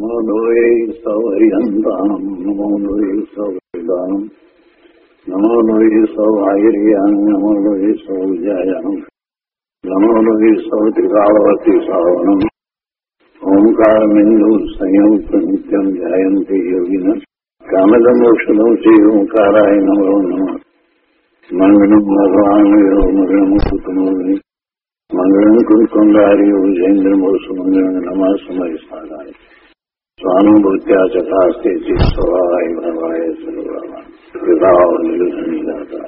નમો લોહે સૌહરિહંતામ નમો લોહે સૌદાનમ નમો લોહે સૌઆયર્યાન નમો લોહે સૌજાયાન નમો લોહે સૌત્રિકાળવતી સાવનમ ઓમકારમિંદુ સંયુક્ત નિત્યમ ધ્યાયંતિ યોગિન કામદમોક્ષદો શ્રી ઓંકારાય નમો નમઃ મંગળમ ભગવાન મંગળમ કુટુંબી મંગળમ કુંકુંડારી ઉજેન્દ્રમોષ મંગળમ નમઃ સમય સાધાય સ્વાનુભૂત્યા ચકાસ્તે ચિત્સવાય ભવાય સર્વમાં વિભાવ નિલસનિદાતા.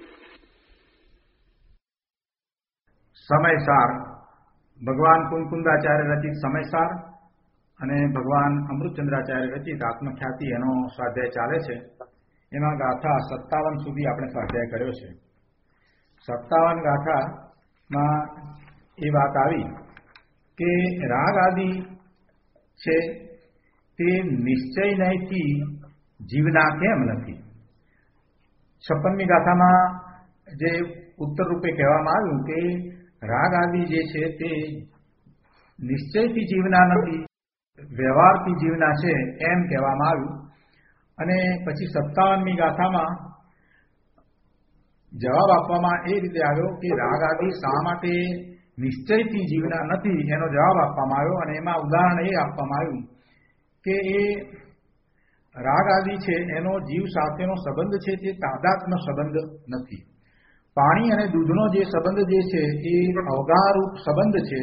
સમયસાર ભગવાન કુંકુંદાચાર્ય રચિત સમયસાર અને ભગવાન અમૃતચંદ્રાચાર્ય રચિત આત્મખ્યાતિ એનો સ્વાધ્યાય ચાલે છે. એમાં ગાથા 57 સુધી આપણે સ્વાધ્યાય કર્યો છે. 57 ગાથામાં એ વાત આવી કે રાગ આદિ છે તે નિશ્ચય નયથી જીવના કેમ નથી. 56મી ગાથામાં જે ઉત્તર રૂપે કહેવામાં આવ્યું કે રાગ આદિ જે છે તે નિશ્ચયથી જીવના નથી, વ્યવહારથી જીવના છે એમ કહેવામાં આવ્યું. અને પછી 57મી ગાથામાં જવાબ આપવામાં એ રીતે આવ્યો કે રાગ આદિ શા માટે નિશ્ચયથી જીવના નથી એનો જવાબ આપવામાં આવ્યો. અને એમાં ઉદાહરણ એ આપવામાં આવ્યું કે એ રાગ આદિ છે એનો જીવ સાથેનો સંબંધ છે તે તાદાત્મ્ય સંબંધ નથી. પાણી અને દૂધનો જે સંબંધ જે છે એ અવગાહરૂપ સંબંધ છે.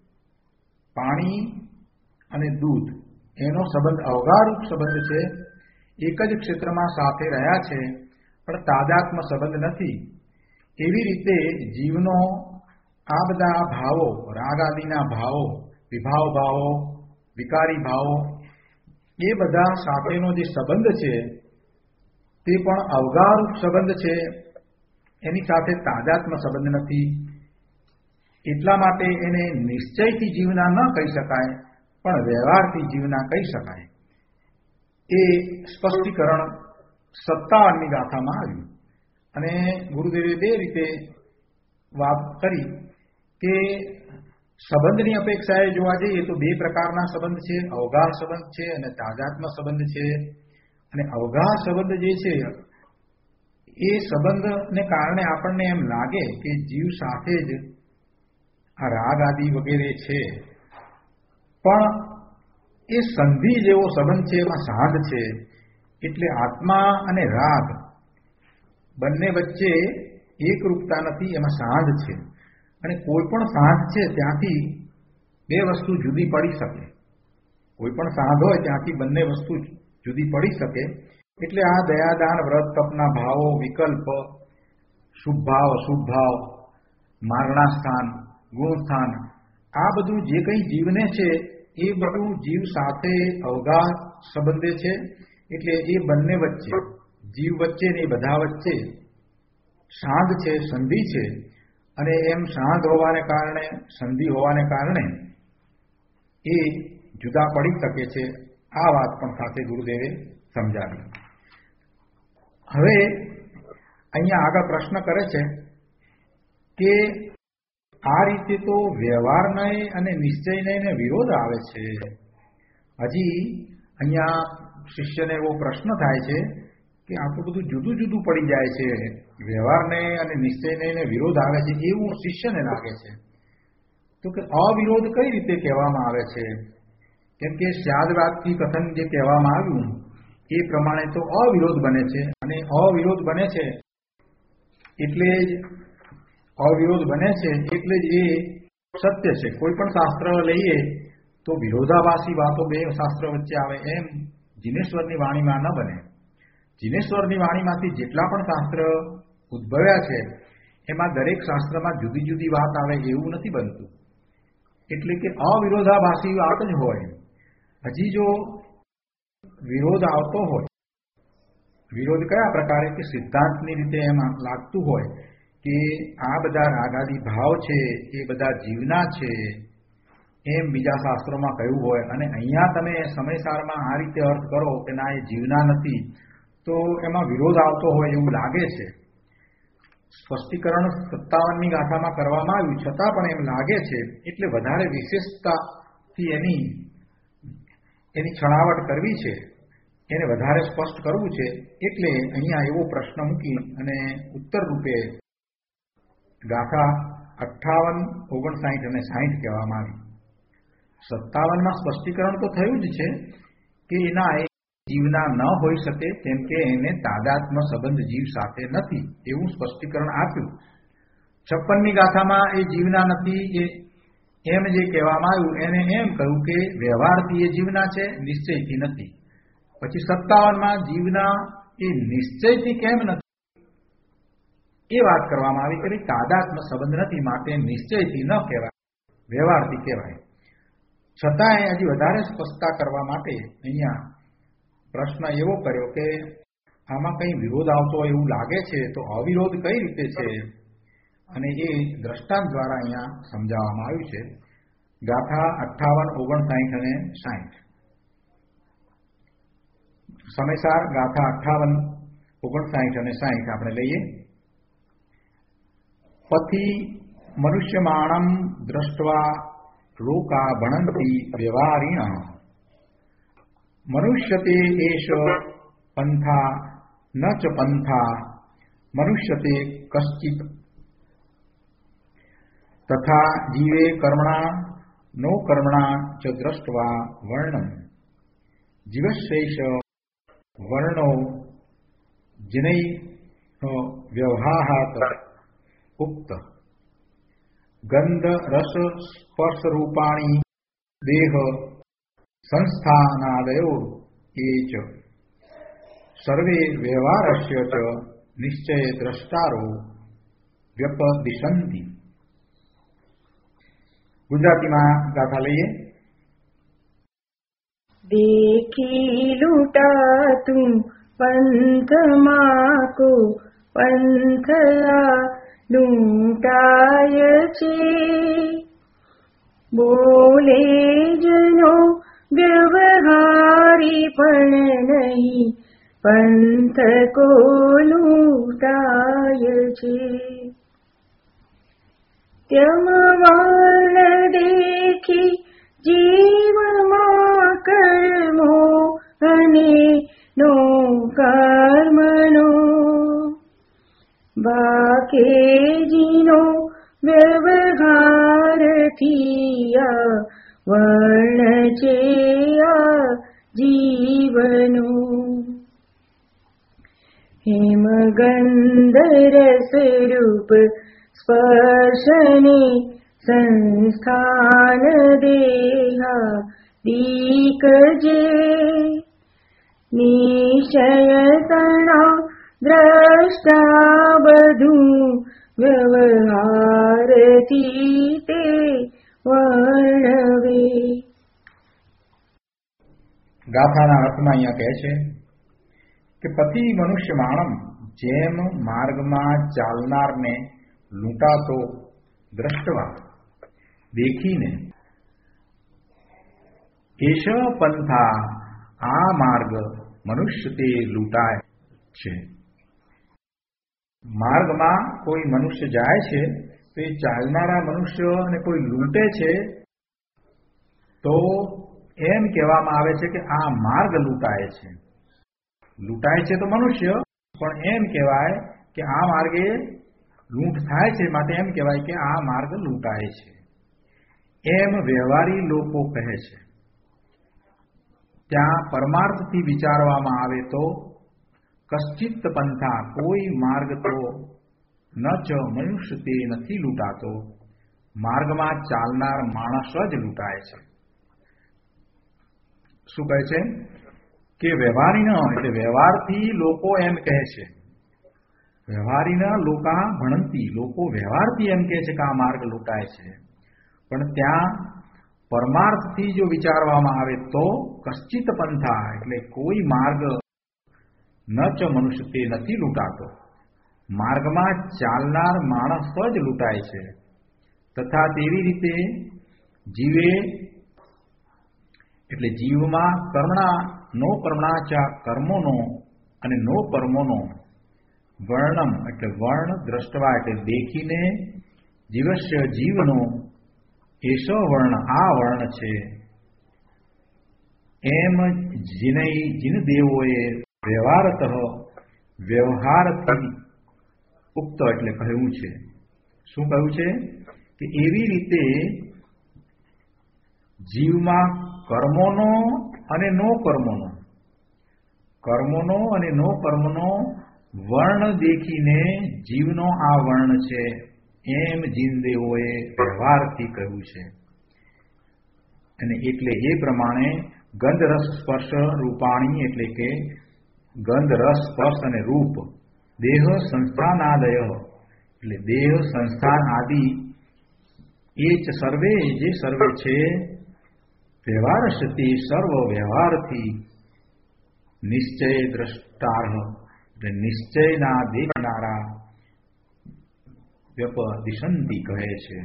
પાણી અને દૂધ એનો સંબંધ અવગાહરૂપ સંબંધ છે. એક જ ક્ષેત્રમાં સાથે રહ્યા છે પણ તાદાત્મ્ય સંબંધ નથી. એવી રીતે જીવનો આ બધા ભાવો, રાગ આદિના ભાવો, વિભાવ ભાવો, વિકારી ભાવો, એ બધા સાથેનો જે સંબંધ છે તે પણ અવગાહરૂપ સંબંધ છે. એની સાથે તાદાત્મ્ય સંબંધ નથી. એટલા માટે એને નિશ્ચયથી જીવના ન કહી શકાય પણ વ્યવહારથી જીવના કહી શકાય. એ સ્પષ્ટીકરણ 57મી ગાથામાં આવ્યું. અને ગુરુદેવે બે રીતે વાત કરી કે સંબંધની અપેક્ષાએ જોવા જઈએ તો બે પ્રકારના સંબંધ છે, અવગાહ સંબંધ છે અને તાદાત્મ્ય સંબંધ છે. અને અવગાહ સંબંધ જે છે એ સંબંધને કારણે આપણને એમ લાગે કે જીવ સાથે જ આ રાગ આદિ વગેરે છે, પણ એ સંધિ જેવો સંબંધ છે, એમાં સાંધ છે. એટલે આત્મા અને રાગ બંને વચ્ચે એકરૂપતા નથી, એમાં સાંધ છે. અને કોઈ પણ સાંધ છે ત્યાંથી બે વસ્તુ જુદી પડી શકે. કોઈ પણ સાંધ હોય ત્યાંથી બંને વસ્તુ જુદી પડી શકે. એટલે આ દયાદાન વ્રત તપના ભાવો, વિકલ્પ, શુભ ભાવ, અશુભ ભાવ, મારણા સ્થાન, ગુણ સ્થાન, આ બધું જે કંઈ જીવને છે એ બધું જીવ સાથે અવગાહ સંબંધે છે. એટલે એ બંને વચ્ચે, જીવ વચ્ચે ને બધા વચ્ચે સાંધ છે, સંધિ છે. અને એમ સાંધ હોવાને કારણે, સંધિ હોવાને કારણે એ જુદા પડી શકે છે. આ વાત પણ સાથે ગુરુદેવે સમજાવી. હવે અહીંયા આગળ પ્રશ્ન કરે છે કે આ રીતે તો વ્યવહારને અને નિશ્ચયને વિરોધ આવે છે. હજી અહીંયા શિષ્યને એવો પ્રશ્ન થાય છે કે આ તો બધું જુદું જુદું પડી જાય છે, વ્યવહારને અને નિશ્ચયને વિરોધ આવે છે એવું શિષ્યને લાગે છે. તો કે અવિરોધ કઈ રીતે કહેવામાં આવે છે? કેમ કે સ્યાદવાદથી કથન જે કહેવામાં આવ્યું એ પ્રમાણે તો અવિરોધ બને છે. અને અવિરોધ બને છે એટલે જ અવિરોધ બને છે એટલે જ એ સત્ય છે. કોઈ પણ શાસ્ત્ર લઈએ તો વિરોધાભાસી વાતો બે શાસ્ત્ર વચ્ચે આવે એમ જીનેશ્વરની વાણીમાં ન બને. જીનેશ્વરની વાણીમાંથી જેટલા પણ શાસ્ત્ર ઉદ્ભવ્યા છે એમાં દરેક શાસ્ત્રમાં જુદી જુદી વાત આવે એવું નથી બનતું. એટલે કે અવિરોધાભાસી વાત જ હોય. હજી જો વિરોધ આવતો હોય, વિરોધ કયા પ્રકારે કે સિદ્ધાંતની રીતે એમ લાગતું હોય કે આ બધા રાગાદી ભાવ છે એ બધા જીવના છે એમ બીજા શાસ્ત્રોમાં કહ્યું હોય અને અહીંયા તમે સમયસારમાં આ રીતે અર્થ કરો કે ના એ જીવના નથી, તો એમાં વિરોધ આવતો હોય એવું લાગે છે. સ્પષ્ટીકરણ 57મી ગાથામાં કરવામાં આવ્યું છતાં પણ એમ લાગે છે. એટલે વધારે વિશેષતાથી એની છણાવટ કરવી છે, એને વધારે સ્પષ્ટ કરવું છે, એટલે અહીંયા એવો પ્રશ્ન મૂકી અને ઉત્તર રૂપે ગાથા 58, 59 અને 60 કહેવામાં આવી. 57માં સ્પષ્ટીકરણ તો થયું જ છે કે એના જીવના ન હોઈ શકે, કેમ કે એને તાદાત્મ્ય સંબંધ જીવ સાથે નથી, એવું સ્પષ્ટીકરણ આપ્યું. 56ની ગાથામાં એ જીવના નથી એમ જે કહેવામાં આવ્યું એને એમ કહ્યું કે વ્યવહારથી એ જીવના છે, નિશ્ચયથી નથી. પછી 57માં જીવના એ નિશ્ચયથી કેમ નથી એ વાત કરવામાં આવી કે તાદાત્મ્ય સંબંધ નથી, માટે નિશ્ચયથી ન કહેવાય, વ્યવહારથી કહેવાય. છતાંય હજી વધારે સ્પષ્ટતા કરવા માટે અહીંયા પ્રશ્ન એવો કર્યો કે આમાં કંઈ વિરોધ આવતો એવું લાગે છે, તો અવિરોધ કઈ રીતે છે, અને એ દ્રષ્ટાંત દ્વારા અહીંયા સમજાવવામાં આવ્યું છે. ગાથા 58, 59 અને 60. સમયસાર ગાથા 58, 59 અને 60 આપણે લઈએ. પથી મનુષ્યમાણમ દ્રષ્ટવા લોકા ભણંતી વ્યવહારિણ મનુષ્યતે એષ પંથા ન ચ પંથા મનુષ્યતે કશ્ચિત તથા જીવે કર્મણા નો કર્મણા ચ દ્રષ્ટવા વર્ણમ જીવશેષ વર્ણો જનૈ વ્યવહારાત ઉક્ત ગંધ રસ સ્પર્શ રૂપાણી દેહ સંસ્થાનાદયો એ ચ સર્વે વ્યવહારસ્ય ચ નિશ્ચય દ્રષ્ટારો વ્યપદિશંતિ. ગુજરાતીમાં ગાથા લઈએ. દેખી લૂટાતું પંથમાં કો પંથલા લૂંટાય છે, બોલે જનો વ્યવહારી પણ નહીં, પંથ કો લૂંટાય છે. ત્યમ વર્ણ દેખી જીવમાં કર્મો અને નો કર્મનો બાકેજીનો વ્યવહારથી આ વર્ણ છે આ જીવનો. હેમગંધ રસરૂપ સ્પર્શને સંસ્થાન દેહા દીકજે, નિશ્ચયતણા દ્રષ્ટા બધું વ્યવહારથી તે વર્ણવે. ગાથાના અર્થમાં અહીંયા કહે છે કે પતિ મનુષ્ય માણમ જેમ માર્ગમાં ચાલનારને લૂંટાતો દ્રષ્ટવા દેખીને, એશ પંથા આ માર્ગ મનુષ્ય તે લૂંટાય છે. માર્ગમાં કોઈ મનુષ્ય જાય છે તો એ ચાલનારા મનુષ્યને કોઈ લૂંટે છે તો એમ કહેવામાં આવે છે કે આ માર્ગ લૂંટાય છે. લૂંટાય છે તો મનુષ્ય, પણ એમ કહેવાય કે આ માર્ગે લૂંટ થાય છે, માટે એમ કહેવાય કે આ માર્ગ લૂંટાય છે. એમ વ્યવહારી લોકો કહે છે. ત્યાં પરમાર્થથી વિચારવામાં આવે તો કશ્ચિત પંથા કોઈ માર્ગ તો ન ચ મનુષ્ય તે નથી લૂંટાતો, માર્ગમાં ચાલનાર માણસ જ લૂંટાય છે. શું કહે છે કે વ્યવહારીના એટલે વ્યવહારથી લોકો એમ કહે છે, વ્યવહારીના લોકા ભણંતી લોકો વ્યવહારથી એમ કહે છે કે આ માર્ગ લૂંટાય છે, પણ ત્યાં પરમાર્થથી જો વિચારવામાં આવે તો કશ્ચિત પંથા એટલે કોઈ માર્ગ ન ચ મનુષ્ય તે નથી લૂંટાતો, માર્ગમાં ચાલનાર માણસ જ લૂંટાય છે. તથા તેવી રીતે જીવે એટલે જીવમાં કર્મણા નો કર્મણાચા કર્મોનો અને નો કર્મોનો વર્ણમ એટલે વર્ણ દ્રષ્ટવા એટલે દેખીને જીવસ્ય જીવનો એસો વર્ણ આ વર્ણ છે એમ જીન દેવોએ વ્યવહારથી ઉક્ત એટલે કહ્યું છે. શું કહ્યું છે? કે એવી રીતે જીવમાં કર્મોનો અને નો કર્મોનો વર્ણ દેખીને જીવનો આ વર્ણ છે એમ જીનદેવોએ વ્યવહારથી કહ્યું છે. અને એટલે એ પ્રમાણે ગંધ રસ સ્પર્શ રૂપાણી એટલે કે ગંધ રસ સ્પર્શ અને રૂપ દેહ સંસ્થાનાદય એટલે દેહ સંસ્થાન આદિ એ જ સર્વે જે સર્વે છે વ્યવહારશતિ સર્વ વ્યવહારથી નિશ્ચય દ્રષ્ટાર્હ એટલે નિશ્ચયના દેખનારા વ્યપદિશંતિ કહે છે.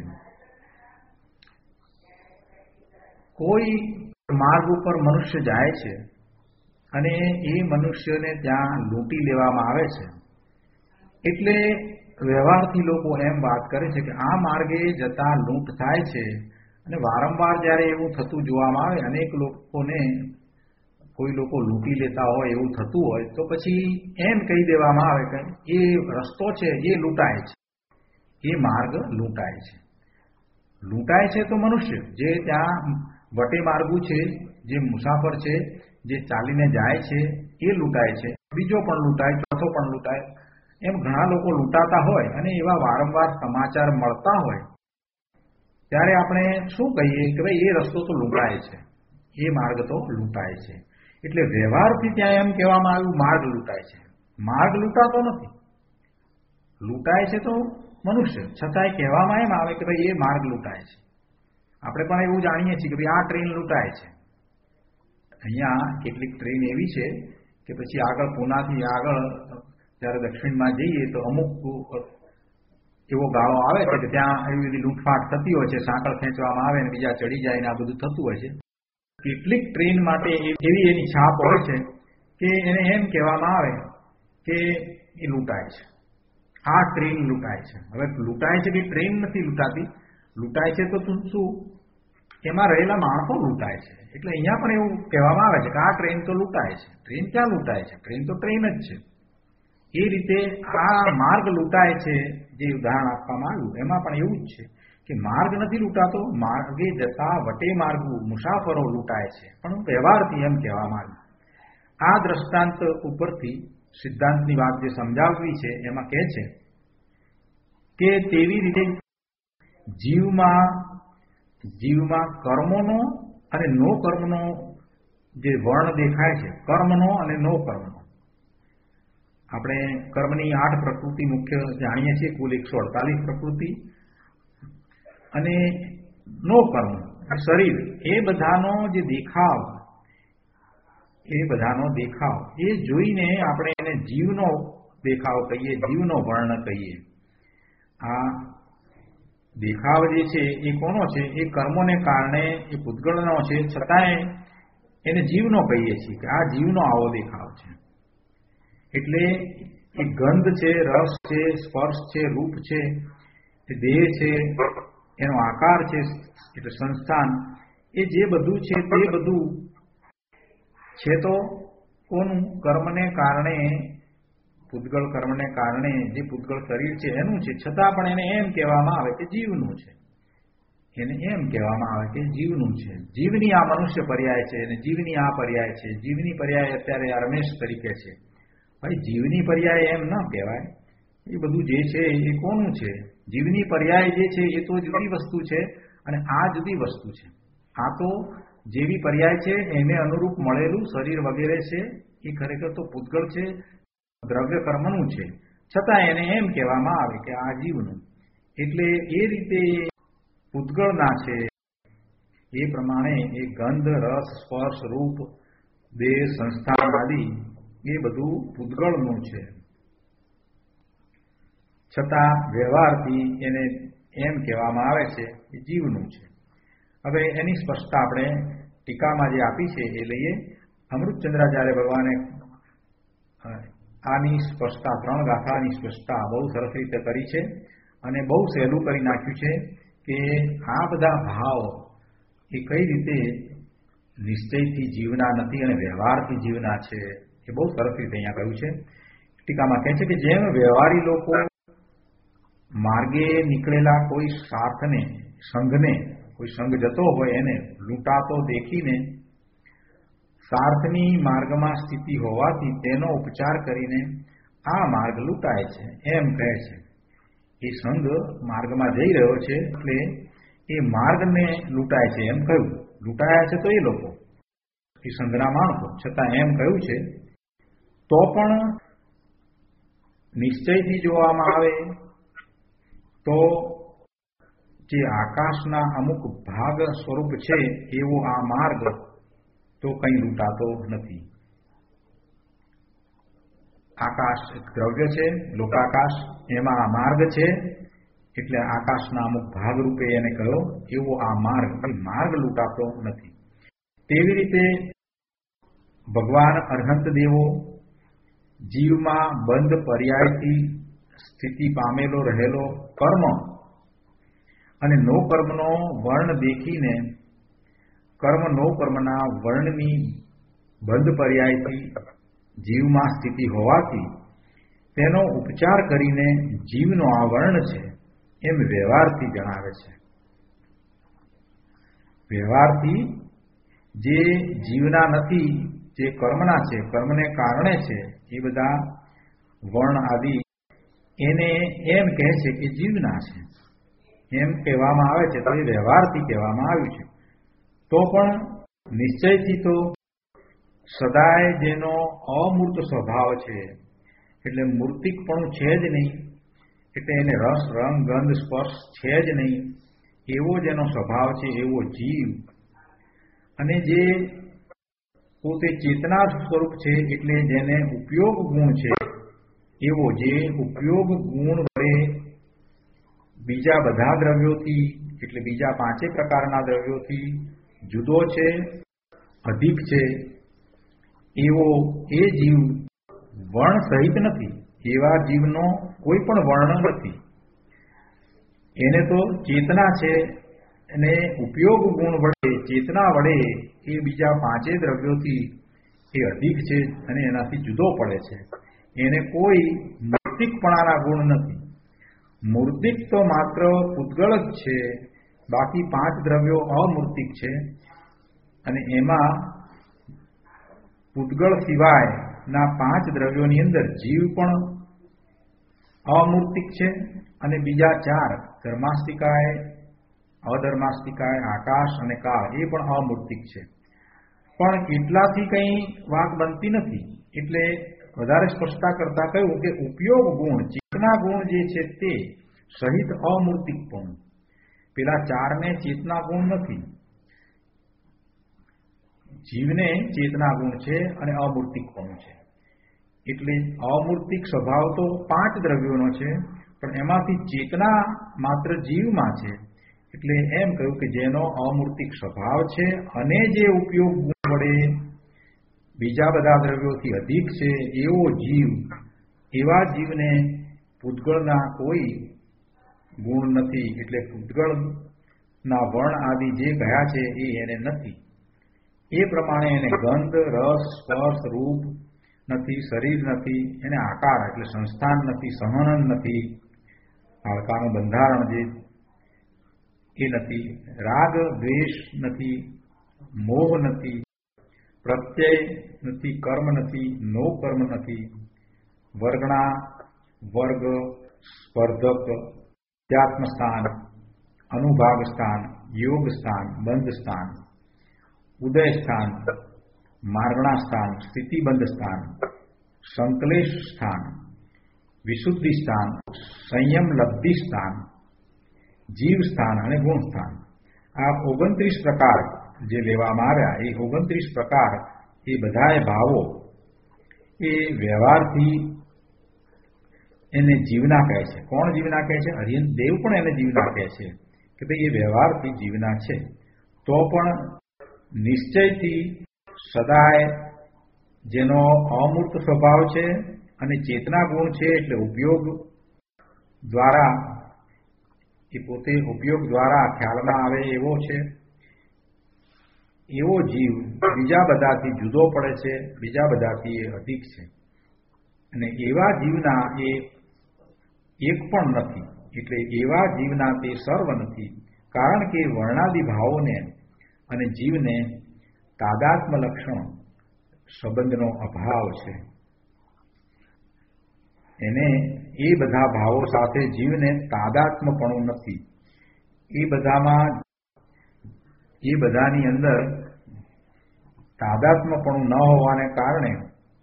કોઈ માર્ગ ઉપર મનુષ્ય જાય છે અને એ મનુષ્યને ત્યાં લૂંટી લેવામાં આવે છે એટલે વ્યવહારથી લોકો એમ વાત કરે છે કે આ માર્ગે જતા લૂંટ થાય છે. અને વારંવાર જ્યારે એવું થતું જોવામાં આવે, અનેક લોકોને કોઈ લોકો લૂંટી લેતા હોય એવું થતું હોય તો પછી એમ કહી દેવામાં આવે કે એ રસ્તો છે એ લૂંટાય છે, એ માર્ગ લૂંટાય છે. લૂંટાય છે તો મનુષ્ય જે ત્યાં વટે માર્ગુ છે, જે મુસાફર છે, જે ચાલીને જાય છે એ લૂંટાય છે. બીજો પણ લૂંટાય, ચોથો પણ લૂંટાય, એમ ઘણા લોકો લૂંટાતા હોય અને એવા વારંવાર સમાચાર મળતા હોય ત્યારે આપણે શું કહીએ કે ભાઈ એ રસ્તો તો લૂંટાય છે, એ માર્ગ તો લૂંટાય છે. એટલે વ્યવહારથી ત્યાં એમ કહેવામાં આવ્યું માર્ગ લૂંટાય છે. માર્ગ લૂંટાતો નથી, લૂંટાય છે તો મનુષ્ય, છતાંય કહેવામાં એમ આવે કે ભાઈ એ માર્ગ લૂંટાય છે. આપણે પણ એવું જાણીએ છીએ કે ભાઈ આ ટ્રેન લૂંટાય છે. અહીંયા કેટલીક ટ્રેન એવી છે કે પછી આગળ પૂનાથી આગળ જ્યારે દક્ષિણમાં જઈએ તો અમુક એવો ગાળો આવે છે કે ત્યાં એવી બધી લૂંટફાટ થતી હોય છે, સાંકળ ખેંચવામાં આવે ને બીજા ચડી જાય ને આ બધું થતું હોય છે. કેટલીક ટ્રેન માટે એવી એની છાપ હોય છે કે એને એમ કહેવામાં આવે કે એ લૂંટાય છે, આ ટ્રેન લૂંટાય છે. હવે લૂંટાય છે કે ટ્રેન નથી લૂંટાતી, લૂંટાય છે તો શું એમાં રહેલા માણસો લૂંટાય છે. એટલે અહીંયા પણ એવું કહેવામાં આવે છે કે આ ટ્રેન તો લૂંટાય છે. ટ્રેન ક્યાં લૂંટાય છે? ટ્રેન તો ટ્રેન જ છે. એ રીતે આ માર્ગ લૂંટાય છે જે ઉદાહરણ આપવામાં આવ્યું એમાં પણ એવું જ છે કે માર્ગ નથી લૂંટાતો, માર્ગે જતા વટે માર્ગુ મુસાફરો લૂંટાય છે. પણ વ્યવહારથી એમ કહેવામાં આવ્યું. આ દ્રષ્ટાંત ઉપરથી સિદ્ધાંતની વાત જે સમજાવવી છે એમાં કહે છે કે તેવી રીતે જીવમાં કર્મોનો અને નો કર્મનો જે વર્ણ દેખાય છે, કર્મનો અને નો કર્મનો. આપણે કર્મની 8 પ્રકૃતિ મુખ્ય જાણીએ છીએ, કુલ 148 પ્રકૃતિ, અને નો કર્મ શરીર, એ બધાનો જે દેખાવ એ જોઈને આપણે એને જીવનો દેખાવ કહીએ, જીવનો વર્ણ કહીએ. આ દેખાવ જે છે એ કોનો છે? એ કર્મોને કારણે એ પૂતગળનો છે, છતાંય એને જીવનો કહીએ છીએ કે આ જીવનો આવો દેખાવ છે. એટલે એ ગંધ છે, રસ છે, સ્પર્શ છે, રૂપ છે, એ દેહ છે, એનો આકાર છે, એટલે સંસ્થાન, એ જે બધું છે તે બધું છે તો કોનું? કર્મને કારણે, પૂતગળ કર્મને કારણે જે પૂતગળ શરીર છે એનું છે, છતાં પણ એને એમ કહેવામાં આવે કે જીવનું છે. એને એમ કહેવામાં આવે કે જીવનું છે. જીવની આ મનુષ્ય પર્યાય છે અને જીવની આ પર્યાય છે. જીવની પર્યાય અત્યારે આ રમેશ તરીકે છે. ભાઈ જીવની પર્યાય એમ ન કહેવાય. એ બધું જે છે એ કોનું છે? જીવની પર્યાય જે છે એ તો જુદી વસ્તુ છે અને આ જુદી વસ્તુ છે. આ તો જેવી પર્યાય છે એને અનુરૂપ મળેલું શરીર વગેરે છે, એ ખરેખર તો પૂતગળ છે, દ્રવ્ય કર્મનું છે, છતાં એને એમ કહેવામાં આવે કે આ જીવનું. એટલે એ રીતે પૂતગળના છે એ પ્રમાણે એ ગંધ, રસ, સ્પર્શ, રૂપ, દેહ, સંસ્થાન આદિ એ બધું પૂતગળનું છે, છતાં વ્યવહારથી એને એમ કહેવામાં આવે છે કે જીવનું છે. હવે એની સ્પષ્ટતા આપણે ટીકામાં જે આપી છે એ લઈએ. અમૃતચંદ્રાચાર્ય ભગવાને આની સ્પષ્ટતા, 3 ગાથાની સ્પષ્ટતા બહુ સરસ રીતે કરી છે અને બહુ સહેલું કરી નાખ્યું છે કે આ બધા ભાવ એ કઈ રીતે નિશ્ચયથી જીવના નથી અને વ્યવહારથી જીવના છે, એ બહુ સરસ રીતે અહીંયા કહ્યું છે. ટીકામાં કહે છે કે જેમ વ્યવહારી લોકો માર્ગે નીકળેલા કોઈ સાથને, સંઘને, કોઈ સંઘ જતો હોય એને લૂંટાતો દેખીને સાર્થની માર્ગમાં સ્થિતિ હોવાથી તેનો ઉપચાર કરીને આ માર્ગ લૂંટાય છે એમ કહે છે. એ સંઘ માર્ગમાં જઈ રહ્યો છે એટલે એ માર્ગને લૂંટાય છે એમ કહ્યું. લૂંટાયા છે તો એ લોકો, એ સંઘના માણસો, છતાં એમ કહ્યું છે. તો પણ નિશ્ચયથી જોવામાં આવે તો જે આકાશના અમુક ભાગ સ્વરૂપ છે એવો આ માર્ગ તો કંઈ લૂંટાતો નથી. આકાશ એક દ્રવ્ય છે, લોકાકાશ, એમાં આ માર્ગ છે એટલે આકાશના અમુક ભાગ રૂપે એને કહ્યો એવો આ માર્ગ, એ માર્ગ લૂંટાતો નથી. તેવી રીતે ભગવાન અરહંત દેવો જીવમાં બંધ પર્યાયથી સ્થિતિ પામેલો રહેલો કર્મ અને નો કર્મનો વર્ણ દેખીને કર્મ નો કર્મના વર્ણની બંધ પર્યાયથી જીવમાં સ્થિતિ હોવાથી તેનો ઉપચાર કરીને જીવનો આ વર્ણ છે એમ વ્યવહારથી જણાવે છે. વ્યવહારથી જે જીવના નથી, જે કર્મના છે, કર્મને કારણે છે, એ બધા વર્ણ આદિ એને એમ કહે છે કે જીવના છે એમ કહેવામાં આવે છે, તો એ વ્યવહારથી કહેવામાં આવ્યું છે. તો પણ નિશ્ચયથી તો સદાય જેનો અમૂર્ત સ્વભાવ છે, એટલે મૂર્તિકપણું છે જ નહીં, એટલે એને રસ, રંગ, ગંધ, સ્પર્શ છે જ નહીં, એવો જેનો સ્વભાવ છે એવો જીવ, અને જે પોતે ચેતના સ્વરૂપ છે એટલે જેને ઉપયોગ ગુણ છે એવો, જે ઉપયોગ ગુણ વડે બીજા બધા દ્રવ્યોથી, એટલે બીજા 5 પ્રકારના દ્રવ્યોથી જુદો છે, અધિક છે, એવો એ જીવ વર્ણ સહિત નથી. એવા જીવનો કોઈ પણ વર્ણ નથી. એને તો ચેતના છે અને ઉપયોગ ગુણ વડે, ચેતના વડે એ બીજા 5 દ્રવ્યોથી એ અધિક છે અને એનાથી જુદો પડે છે. એને કોઈ મૂર્તિકપણાના ગુણ નથી. મૂર્તિક તો માત્ર પૂતગળ જ છે, બાકી 5 દ્રવ્યો અમૂર્તિક છે, અને એમાં પૂતગળ સિવાયના 5 દ્રવ્યોની અંદર જીવ પણ અમૂર્તિક છે, અને બીજા 4 ધર્માસ્તિકાય, અધર્માસ્તિકાય, આકાશ અને કાળ એ પણ અમૂર્તિક છે. પણ કેટલાથી કંઈ વાત બનતી નથી, એટલે વધારે સ્પષ્ટતા કરતા કહ્યું કે ઉપયોગ ગુણ, ચેતના ગુણ જે છે તે સહિત અમૂર્તિકપણું. પેલા 4ને ચેતના ગુણ નથી. જીવને ચેતના ગુણ છે અને અમૂર્તિકપણું છે. એટલે અમૂર્તિક સ્વભાવ તો 5 દ્રવ્યોનો છે, પણ એમાંથી ચેતના માત્ર જીવમાં છે. એટલે એમ કહ્યું કે જેનો અમૂર્તિક સ્વભાવ છે અને જે ઉપયોગ ગુણ વડે બીજા બધા દ્રવ્યોથી અધિક છે એવો જીવ, એવા જીવને પૂતગળના કોઈ ગુણ નથી. એટલે પૂતગળના વર્ણ આદિ જે ગયા છે એ એને નથી. એ પ્રમાણે એને ગંધ, રસ, સ્પર્શ, રૂપ નથી, શરીર નથી, એને આકાર એટલે સંસ્થાન નથી, સહનન નથી, હાડકાનું બંધારણ જે એ નથી, રાગ દ્વેષ નથી, મોહ નથી, પ્રત્યય નથી, કર્મ નથી, નો કર્મ નથી, વર્ગણા, વર્ગ, સ્પર્ધક, ત્યાત્મ સ્થાન, અનુભાગ સ્થાન, યોગ સ્થાન, બંધ સ્થાન, ઉદય સ્થાન, માર્ગણા સ્થાન, સ્થિતિબંધ સ્થાન, સંકલેશ સ્થાન, વિશુદ્ધિ સ્થાન, સંયમ લબ્ધિ સ્થાન, જીવ સ્થાન અને ગુણ સ્થાન. આ 29 પ્રકાર જે લેવામાં આવ્યા, એ 29 પ્રકાર એ બધાએ ભાવો એ વ્યવહારથી એને જીવના કહે છે. કોણ જીવના કહે છે? અરિહંત દેવ પણ એને જીવના કહે છે કે ભાઈ એ વ્યવહારથી જીવના છે. તો પણ નિશ્ચયથી સદાય જેનો અમૂર્ત સ્વભાવ છે અને ચેતના ગુણ છે, એટલે ઉપયોગ દ્વારા, એ પોતે ઉપયોગ દ્વારા ખ્યાલમાં આવે એવો છે, એવો જીવ બીજા બધાથી જુદો પડે છે, બીજા બધાથી એ અધિક છે, અને એવા જીવના એ એક પણ નથી. એટલે એવા જીવના તે સર્વ નથી, કારણ કે વર્ણાદિ ભાવોને અને જીવને તાદાત્મ લક્ષણ સંબંધનો અભાવ છે. એને એ બધા ભાવો સાથે જીવને તાદાત્મપણું નથી. એ બધાની અંદર તાદાત્મપણું ન હોવાને કારણે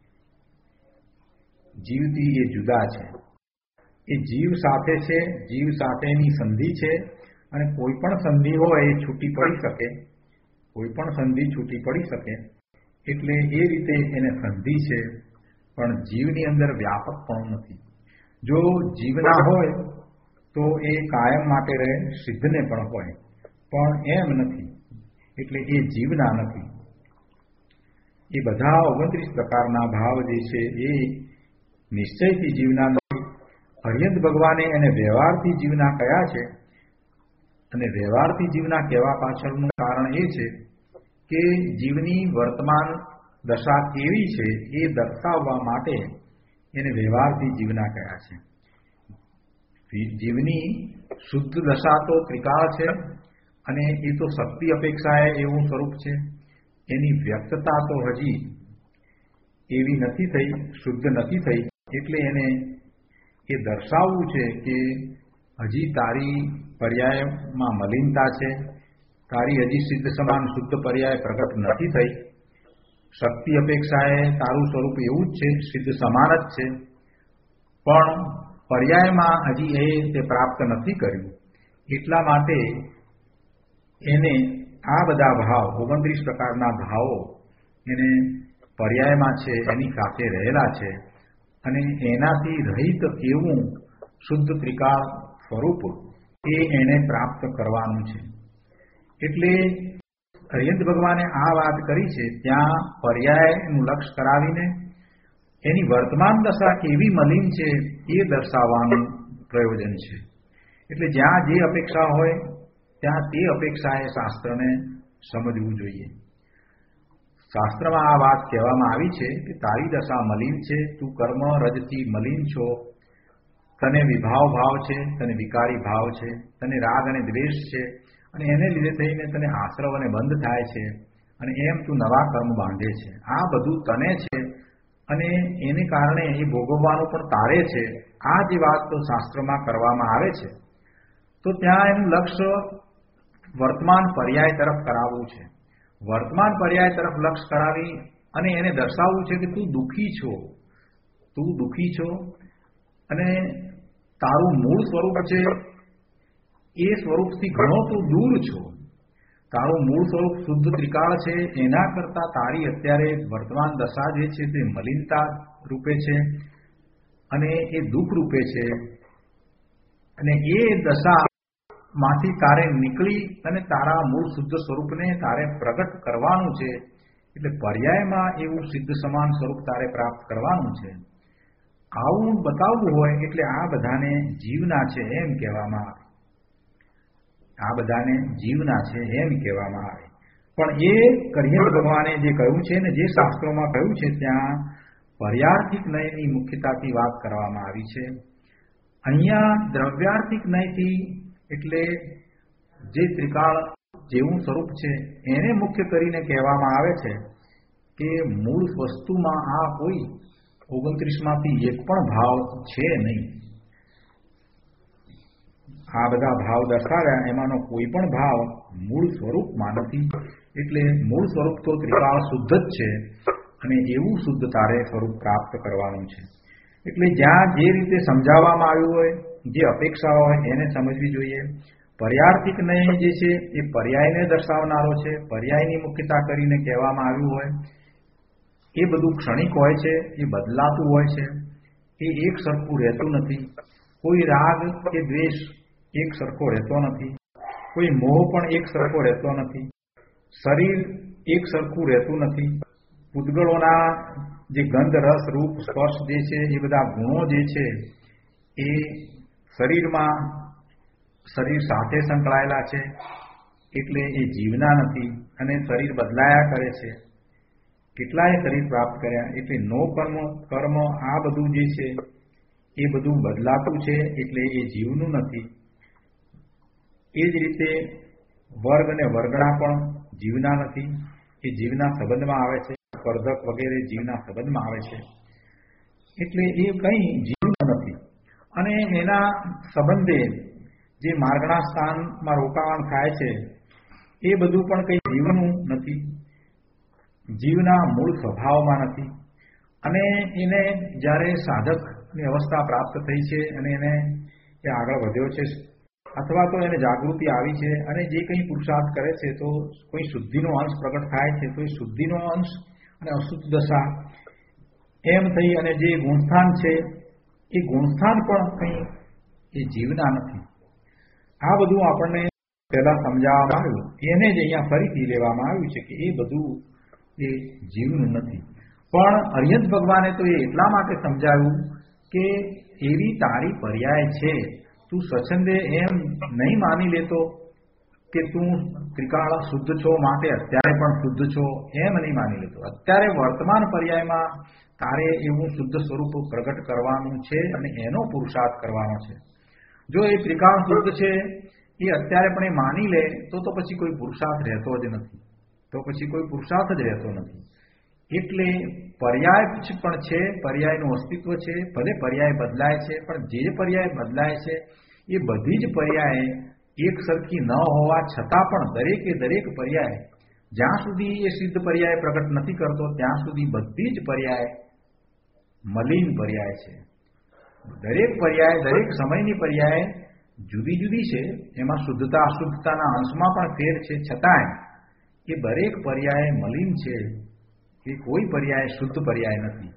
જીવથી એ જુદા છે. એ જીવ સાથે છે, જીવ સાથેની સંધિ છે, અને કોઈ પણ સંધિ હોય એ છૂટી પડી શકે, કોઈ પણ સંધિ છૂટી પડી શકે, એટલે એ રીતે એને સંધિ છે, પણ જીવની અંદર વ્યાપકપણું નથી. જો જીવના હોય તો એ કાયમ માટે રહે, સિદ્ધને પણ હોય, પણ એમ નથી, એટલે એ જીવના નથી. એ બધા 29 પ્રકારના ભાવ જે છે એ નિશ્ચયથી જીવના નથી. હરિયંત ભગવાને એને વ્યવહારથી જીવના કયા છે, અને વ્યવહારથી જીવના કહેવા પાછળનું કારણ એ છે કે જીવની વર્તમાન દશા કેવી છે એ દર્શાવવા માટે એને વ્યવહારથી જીવના કયા છે. જીવની શુદ્ધ દશા તો ત્રિકાળ છે, અને એ તો શક્તિ અપેક્ષાએ એવું સ્વરૂપ છે. એની વ્યક્તતા તો હજી એવી નથી થઈ, શુદ્ધ નથી થઈ, એટલે એને એ દર્શાવવું છે કે હજી તારી પર્યાયમાં મલિનતા છે, તારી હજી સિદ્ધ સમાન શુદ્ધ પર્યાય પ્રગટ નથી થઈ. શક્તિ અપેક્ષાએ તારું સ્વરૂપ એવું જ છે, સિદ્ધ સમાન જ છે, પણ પર્યાયમાં હજી એ તે પ્રાપ્ત નથી કર્યું. એટલા માટે એને આ બધા ભાવ 29 પ્રકારના ભાવો એને પર્યાયમાં છે, એની સાથે રહેલા છે, અને એનાથી રહિત એવું શુદ્ધ ત્રિકાળ સ્વરૂપ એ એને પ્રાપ્ત કરવાનું છે. એટલે હરિયંત ભગવાને આ વાત કરી છે ત્યાં પર્યાયનું લક્ષ કરાવીને એની વર્તમાન દશા કેવી મલિન છે એ દર્શાવવાનું પ્રયોજન છે. એટલે જ્યાં જે અપેક્ષા હોય ત્યાં તે અપેક્ષાએ શાસ્ત્રને સમજવું જોઈએ. શાસ્ત્રમાં આ વાત કહેવામાં આવી છે કે તારી દશા મલિન છે, તું કર્મ રજથી મલિન છો, તને વિભાવ ભાવ છે, તને વિકારી ભાવ છે, તને રાગ અને દ્વેષ છે, અને એને લીધે થઈને તને આશ્રવ અને બંધ થાય છે, અને એમ તું નવા કર્મ બાંધે છે. આ બધું તને છે, અને એને કારણે એ ભોગવવાનું પણ તારે છે. આ જે વાત તો શાસ્ત્રમાં કરવામાં આવે છે, તો ત્યાં એનું લક્ષ્ય વર્તમાન પર્યાય તરફ કરાવવું છે. વર્તમાન પર્યાય તરફ લક્ષ કરાવી અને એને દર્શાવવું છે કે તું દુઃખી છો, અને તારું મૂળ સ્વરૂપ છે એ સ્વરૂપથી ઘણો તું દૂર છો. તારું મૂળ સ્વરૂપ શુદ્ધ ત્રિકાળ છે, એના કરતા તારી અત્યારે વર્તમાન દશા જે છે તે મલિનતા રૂપે છે, અને એ દુઃખ રૂપે છે, અને એ દશા માંથી તારે નીકળી અને તારા મૂળ શુદ્ધ સ્વરૂપને તારે પ્રગટ કરવાનું છે. એટલે પર્યાયમાં એવું સિદ્ધ સમાન સ્વરૂપ તારે પ્રાપ્ત કરવાનું છે. આવું બતાવવું હોય એટલે આ બધાને જીવના છે એમ કહેવામાં આવે. આ બધાને જીવના છે એમ કહેવામાં આવે. પણ એ હરિયંત ભગવાને જે કહ્યું છે ને, જે શાસ્ત્રોમાં કહ્યું છે ત્યાં પર્યાર્થિક નયની મુખ્યતાથી વાત કરવામાં આવી છે. અહીંયા દ્રવ્યાર્થિક નયથી એટલે જે ત્રિકાળ જેવું સ્વરૂપ છે એને મુખ્ય કરીને કહેવામાં આવે છે કે મૂળ વસ્તુમાં આ કોઈ 29માંથી એક પણ ભાવ છે નહીં. આ બધા ભાવ દર્શાવ્યા એમાંનો કોઈ પણ ભાવ મૂળ સ્વરૂપમાં નથી. એટલે મૂળ સ્વરૂપ તો ત્રિકાળ શુદ્ધ જ છે, અને એવું શુદ્ધ તારે સ્વરૂપ પ્રાપ્ત કરવાનું છે. એટલે જ્યાં જે રીતે સમજાવવામાં આવ્યું હોય, જે અપેક્ષા હોય એને સમજવી જોઈએ. પર્યાર્થિક નય જે છે એ પર્યાયને દર્શાવનારો છે. પર્યાયની મુખ્યતા કરીને કહેવામાં આવ્યું હોય એ બધું ક્ષણિક હોય છે, એ બદલાતું હોય છે, એ એક સરખું રહેતું નથી. કોઈ રાગ કે દ્વેષ એક સરખો રહેતો નથી, કોઈ મોહ પણ એક સરખો રહેતો નથી, શરીર એક સરખું રહેતું નથી. પૂતગળોના જે ગંધ રસ રૂપ સ્પર્શ જે છે એ બધા ગુણો જે છે એ શરીર સાથે સંકળાયેલા છે, એટલે એ જીવના નથી. અને શરીર બદલાયા કરે છે, કેટલાય શરીર પ્રાપ્ત કર્યા, એટલે નો કર્મ આ બધું જે છે એ બધું બદલાતું છે, એટલે એ જીવનું નથી. એ જ રીતે વર્ગ અને વર્ગણા પણ જીવના નથી, એ જીવના સંબંધમાં આવે છે. સ્પર્ધક વગેરે જીવના સંબંધમાં આવે છે, એટલે એ કંઈ જીવનું નથી. અને એના સંબંધે જે માર્ગણા સ્થાનમાં રોકાણ થાય છે એ બધું પણ કંઈ જીવનું નથી, જીવના મૂળ સ્વભાવમાં નથી. અને એને જ્યારે સાધકની અવસ્થા પ્રાપ્ત થઈ છે અને એને એ આગળ વધ્યો છે, અથવા તો એને જાગૃતિ આવી છે અને જે કંઈ પુરુષાર્થ કરે છે તો કોઈ શુદ્ધિનો અંશ પ્રગટ થાય છે, તો એ શુદ્ધિનો અંશ અને અશુદ્ધ દશા એમ થઈ અને જે ગુણસ્થાન છે એ ગુણસ્થાન પણ કંઈ એ જીવના નથી. આ બધું આપણને પહેલા સમજાવવામાં આવ્યું, એને જ અહીંયા ફરીથી લેવામાં આવ્યું છે કે એ બધું એ જીવનું નથી. પણ અરિહંત ભગવાને તો એ એટલા માટે સમજાવ્યું કે એવી તારી પર્યાય છે, તું સ્વચ્છંદે એમ નહીં માની લેતો કે તું ત્રિકાળ શુદ્ધ છો માટે અત્યારે પણ શુદ્ધ છો, એમ નહીં માની લેતો. અત્યારે વર્તમાન પર્યાયમાં તારે એવું શુદ્ધ સ્વરૂપ પ્રગટ કરવાનું છે અને એનો પુરુષાર્થ કરવાનો છે. જો એ ત્રિકાળ શુદ્ધ છે એ અત્યારે પણ એ માની લે તો પછી કોઈ પુરુષાર્થ રહેતો જ નથી, તો પછી કોઈ પુરુષાર્થ જ રહેતો નથી. એટલે પર્યાય પણ છે, પર્યાયનું અસ્તિત્વ છે, ભલે પર્યાય બદલાય છે, પણ જે પર્યાય બદલાય છે એ બધી જ પર્યાય એક સરખી ન હોવા છતાં પણ દરેકે દરેક પર્યાય જ્યાં સુધી એ સિદ્ધ પર્યાય પ્રગટ નથી કરતો ત્યાં સુધી બધી જ પર્યાય મલિન પર્યાય છે. દરેક પર્યાય, દરેક સમયની પર્યાય જુદી જુદી છે, એમાં શુદ્ધતા અશુદ્ધતાના અંશમાં પણ ફેર છે, છતાંય એ દરેક પર્યાય મલિન છે, એ કોઈ પર્યાય શુદ્ધ પર્યાય નથી.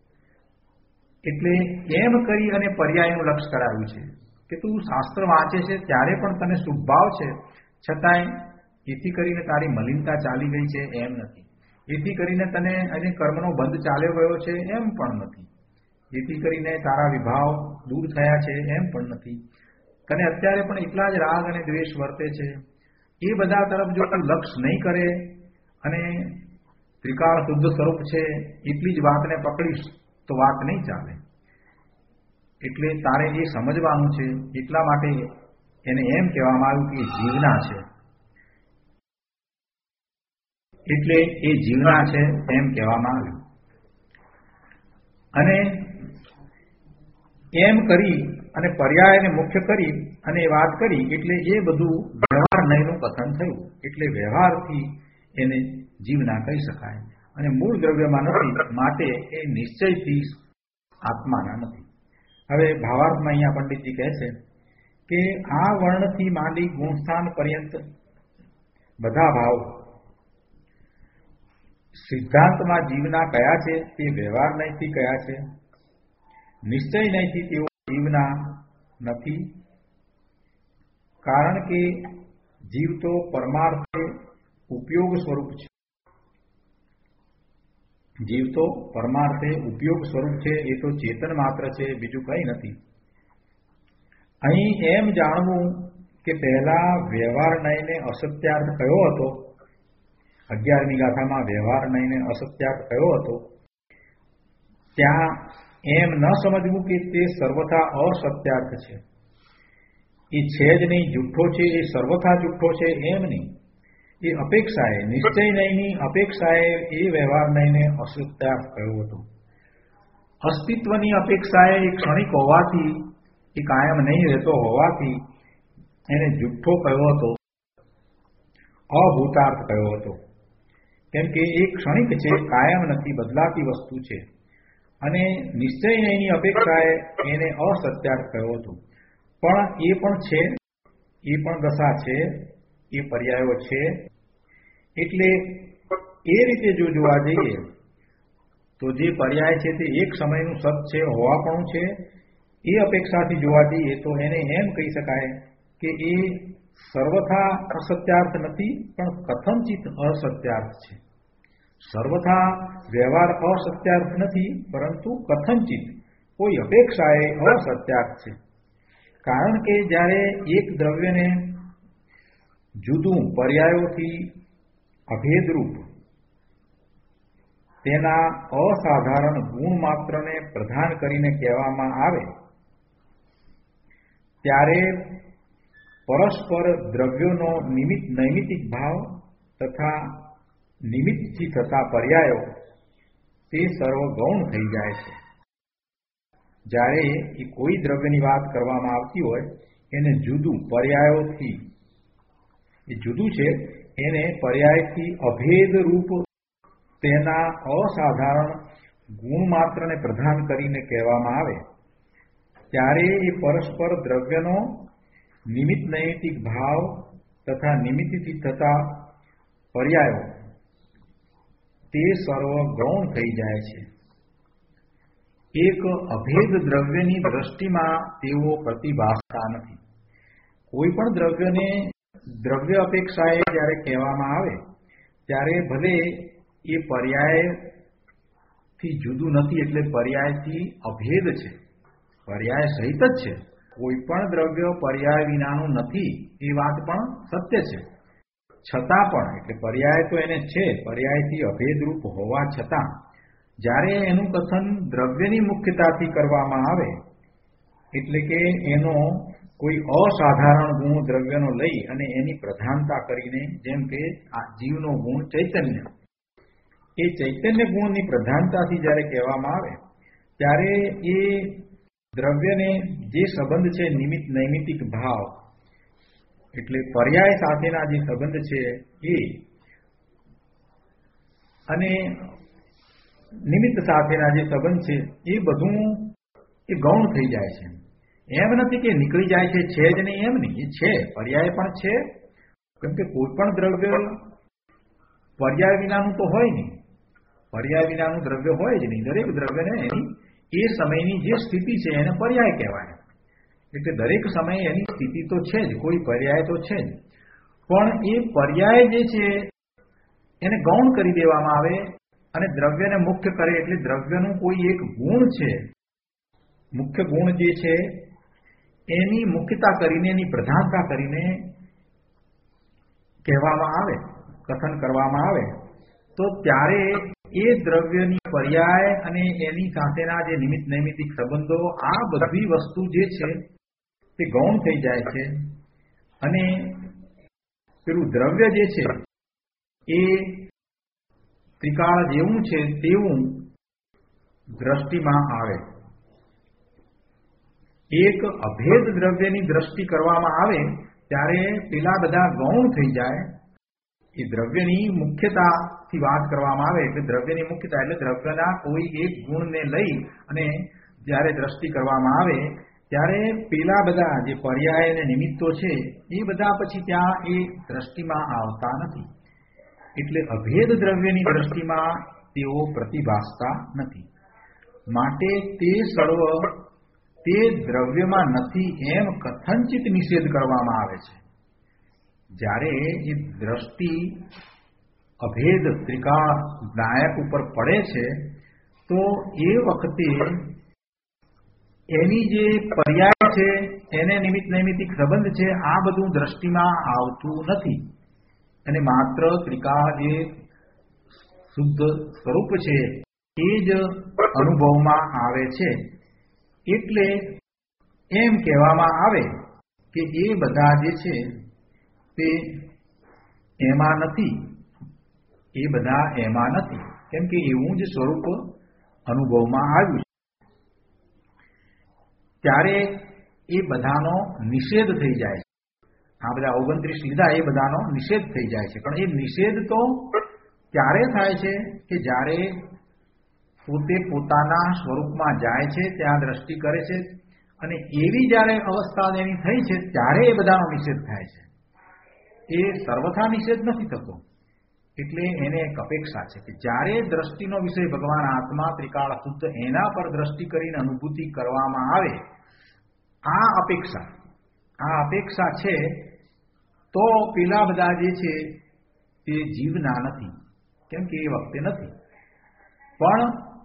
એટલે એમ કરી અને પર્યાયનું લક્ષ કરાવ્યું છે કે તું શાસ્ત્ર વાંચે છે ત્યારે પણ તને શુભ ભાવ છે, છતાંય એથી કરીને તારી મલિનતા ચાલી ગઈ છે એમ નથી, એથી કરીને તને અને કર્મનો બંધ ચાલ્યો ગયો છે એમ પણ નથી, એથી કરીને તારા વિભાવ દૂર થયા છે એમ પણ નથી. તને અત્યારે પણ એટલા જ રાગ અને દ્વેષ વર્તે છે. એ બધા તરફ જો તું લક્ષ નહીં કરે અને ત્રિકાળ શુદ્ધ સ્વરૂપ છે એટલી જ વાતને પકડીશ તો વાત નહીં ચાલે. એટલે તારે એ સમજવાનું છે. એટલા માટે એને એમ કહેવામાં આવ્યું કે જીવના છે, એટલે એ જીવના છે એમ કહેવામાં આવ્યું. અને એમ કરી અને પર્યાયને મુખ્ય કરી અને વાત કરી એટલે એ બધું વ્યવહાર નયનું કથન થયું. એટલે વ્યવહારથી એને જીવના કહી શકાય અને મૂળ દ્રવ્યમાં નથી, માટે એ નિશ્ચયથી આત્માના નથી. હવે ભાવાર્થમાં અહીંયા પંડિતજી કહે છે કે આ વર્ણથી માંડી ગુણસ્થાન પર્યંત બધા ભાવ સિદ્ધાંતમાં જીવના કયા છે તે વ્યવહાર નયથી કયા છે, નિશ્ચય નયથી તેઓ જીવના નથી. કારણ કે જીવ તો પરમાર્થે ઉપયોગ સ્વરૂપ છે, જીવ તો પરમાર્થે ઉપયોગ સ્વરૂપ છે, એ તો ચેતન માત્ર છે, બીજું કંઈ નથી. અહીં એમ જાણવું કે પહેલા વ્યવહાર નયને અસત્યાર્થ કયો હતો, 11મી ગાથામાં વ્યવહાર નયને અસત્યાર્થ કયો હતો, ત્યાં એમ ન સમજવું કે તે સર્વથા અસત્યાર્થ છે, એ છે જ નહીં, જુઠ્ઠો છે, એ સર્વથા જુઠ્ઠો છે એમ નહીં. એ અપેક્ષાએ નિશ્ચય નયની અપેક્ષાએ એ વ્યવહાર નયને અસત્યાર્થ કયો હતો. અસ્તિત્વની અપેક્ષાએ એ ક્ષણિક હોવાથી, એ કાયમ નહીં રહેતો હોવાથી એને જુઠ્ઠો કયો હતો, અભૂતાર્થ કયો હતો. કેમ કે એ ક્ષણિક છે, કાયમ નથી, બદલાતી વસ્તુ છે. અને નિશ્ચય નયની અપેક્ષાએ એને અસત્યાર્થ કયો હતો. પણ એ પણ છે, એ પણ દશા છે, એ પર્યાયો છે. એટલે એ રીતે જો જોવા જઈએ તો જે પર્યાય છે તે એક સમયનું સત છે, હોવાપણું છે. એ અપેક્ષાથી જોવા જઈએ તો એને એમ કહી શકાય કે એ સર્વથા અસત્યાર્થ નથી, પણ કથનચિત અસત્યાર્થ છે. સર્વથા વ્યવહાર અસત્યાર્થ નથી, પરંતુ કથનચિત કોઈ અપેક્ષાએ અસત્યાર્થ છે. કારણ કે જ્યારે એક દ્રવ્યને જુદું પર્યાયોથી અભેદરૂપ તેના અસાધારણ ગુણ માત્રને પ્રધાન કરીને કહેવામાં આવે ત્યારે પરસ્પર દ્રવ્યોનો નૈમિતિક ભાવ તથા નિમિત્તથી થતા પર્યાયો તે સર્વ ગૌણ થઈ જાય છે. જ્યારે એ કોઈ દ્રવ્યની વાત કરવામાં આવતી હોય એને જુદું પર્યાયોથી એ જુદું છે એને પર્યાયથી અભેદ રૂપ તેના અસાધારણ ગુણ માત્રને પ્રધાન કરીને કહેવામાં આવે ત્યારે એ પરસ્પર દ્રવ્યનો નિમિત્ત નૈમિતિક ભાવ તથા નિમિત્તથી થતા પર્યાયો તે સર્વ ગૌણ થઈ જાય છે. એક અભેદ દ્રવ્યની દ્રષ્ટિમાં તેઓ પ્રતિભાસતા નથી. કોઈ પણ દ્રવ્યને દ્રવ્ય અપેક્ષાએ જ્યારે કહેવામાં આવે ત્યારે ભલે એ પર્યાયથી જુદું નથી એટલે પર્યાયથી અભેદ છે, પર્યાય સહિત જ છે. કોઈ પણ દ્રવ્ય પર્યાય વિનાનું નથી એ વાત પણ સત્ય છે. છતાં પણ એટલે પર્યાય તો એને છે, પર્યાયથી અભેદરૂપ હોવા છતાં જ્યારે એનું કથન દ્રવ્યની મુખ્યતાથી કરવામાં આવે એટલે કે એનો કોઈ અસાધારણ ગુણ દ્રવ્યનો લઈ અને એની પ્રધાનતા કરીને, જેમ કે આ જીવનો ગુણ ચૈતન્ય, એ ચૈતન્ય ગુણની પ્રધાનતાથી જ્યારે કહેવામાં આવે ત્યારે એ દ્રવ્યને જે સંબંધ છે નિમિત્ત નૈમિતિક ભાવ એટલે પર્યાય સાથેના જે સંબંધ છે એ અને નિમિત્ત સાથેના જે સંબંધ છે એ બધું એ ગૌણ થઈ જાય છે. એમ નથી કે નીકળી જાય છે જ નહીં, એમ નહીં, એ છે, પર્યાય પણ છે. કેમ કે કોઈ પણ દ્રવ્ય પર્યાય વિનાનું તો હોય નહીં, પર્યાય વિનાનું દ્રવ્ય હોય જ નહીં. દરેક દ્રવ્યને એની એ સમયની જે સ્થિતિ છે એને પર્યાય કહેવાય. એટલે દરેક સમયે એની સ્થિતિ તો છે જ, કોઈ પર્યાય તો છે જ. પણ એ પર્યાય જે છે એને ગૌણ કરી દેવામાં આવે અને દ્રવ્યને મુખ્ય કરે એટલે દ્રવ્યનું કોઈ એક ગુણ છે, મુખ્ય ગુણ જે છે એની મુખ્યતા કરીને, એની પ્રધાનતા કરીને કહેવામાં આવે, કથન કરવામાં આવે તો ત્યારે એ દ્રવ્યની પર્યાય અને એની સાથેના જે નિમિત્ત નૈમિતિક સંબંધો આ બધી વસ્તુ જે છે તે ગૌણ થઈ જાય છે અને પેલું દ્રવ્ય જે છે એ ત્રિકાળ જેવું છે તેવું દ્રષ્ટિમાં આવે. એક અભેદ દ્રવ્યની દ્રષ્ટિ કરવામાં આવે ત્યારે પેલા બધા ગૌણ થઈ જાય. એ દ્રવ્યની મુખ્યતાથી વાત કરવામાં આવે એટલે દ્રવ્યની મુખ્યતા એટલે દ્રવ્યના કોઈ એક ગુણને લઈ અને જ્યારે દ્રષ્ટિ કરવામાં આવે ત્યારે પેલા બધા જે પર્યાય અને નિમિત્તો છે એ બધા પછી ત્યાં એ દ્રષ્ટિમાં આવતા નથી. એટલે અભેદ દ્રવ્યની દ્રષ્ટિમાં તેઓ પ્રતિભાસતા નથી. માટે તે સર્વ તે દ્રવ્યમાં નથી એમ કથનચિત નિષેધ કરવામાં આવે છે. જ્યારે એ દ્રષ્ટિ અભેદ ત્રિકાળ નાયક ઉપર પડે છે તો એ વખતે એની જે પર્યાય છે એને નિમિત્ત નૈમિતિક સંબંધ છે આ બધું દ્રષ્ટિમાં આવતું નથી અને માત્ર ત્રિકાળ જે શુદ્ધ સ્વરૂપ છે એ જ અનુભવમાં આવે છે. એટલે એમ કહેવામાં આવે કે એ બધા જે છે તે એમાં નથી, એ બધા એમાં નથી, કેમ કે એવું જ સ્વરૂપ અનુભવમાં આવ્યું છે. ત્યારે એ બધાનો નિષેધ થઈ જાય છે. આ બધા 29 લીધા એ બધાનો નિષેધ થઈ જાય છે. પણ એ નિષેધ તો ત્યારે થાય છે કે જ્યારે પોતે પોતાના સ્વરૂપમાં જાય છે, ત્યાં દ્રષ્ટિ કરે છે અને એવી જ્યારે અવસ્થા એની થઈ છે ત્યારે એ બધાનો નિષેધ થાય છે. એ સર્વથા નિષેધ નથી થતો. એટલે એને એક અપેક્ષા છે કે જ્યારે દ્રષ્ટિનો વિષય ભગવાન આત્મા ત્રિકાળ શુદ્ધ એના પર દ્રષ્ટિ કરીને અનુભૂતિ કરવામાં આવે, આ અપેક્ષા છે તો પેલા બધા જે છે તે જીવના નથી, કેમ કે એ વખતે નથી. પણ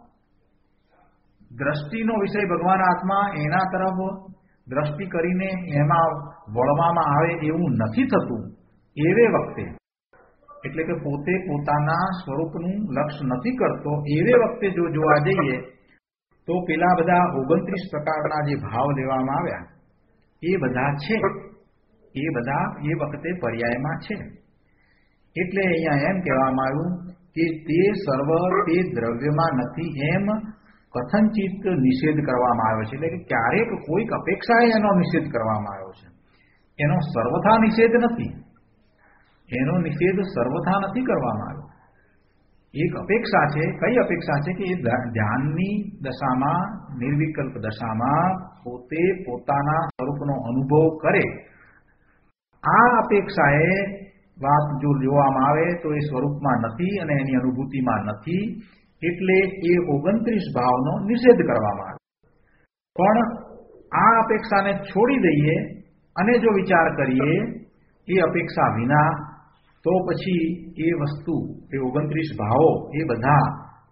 દ્રષ્ટિનો વિષય ભગવાન આત્મા એના તરફ દ્રષ્ટિ કરીને એમાં વળવામાં આવે એવું નથી થતું. એવે વખતે એટલે કે પોતે પોતાના સ્વરૂપનું લક્ષ્ય નથી કરતો એવે વખતે જો જોવા જઈએ તો પેલા બધા 29 પ્રકારના જે ભાવ લેવામાં આવ્યા એ બધા છે, એ બધા એ વખતે પર્યાયમાં છે. એટલે અહીંયા એમ કહેવામાં આવ્યું કે તે સર્વ તે દ્રવ્યમાં નથી એમ કથનચિત નિષેધ કરવામાં આવ્યો છે. એટલે કે ક્યારેક કોઈક અપેક્ષાએ એનો નિષેધ કરવામાં આવ્યો છે. એનો સર્વથા નિષેધ નથી, એનો નિષેધ સર્વથા નથી કરવામાં આવ્યો. એક અપેક્ષા છે. કઈ અપેક્ષા છે? કે એ ધ્યાનની દશામાં, નિર્વિકલ્પ દશામાં પોતે પોતાના સ્વરૂપનો અનુભવ કરે. આ અપેક્ષાએ વાત જો જોવામાં આવે તો એ સ્વરૂપમાં નથી અને એની અનુભૂતિમાં નથી, એટલે એ 29 ભાવનો નિષેધ કરવામાં આવે. પણ આ અપેક્ષાને છોડી દઈએ અને જો વિચાર કરીએ એ અપેક્ષા વિના, તો પછી એ વસ્તુ, એ 29 ભાવો એ બધા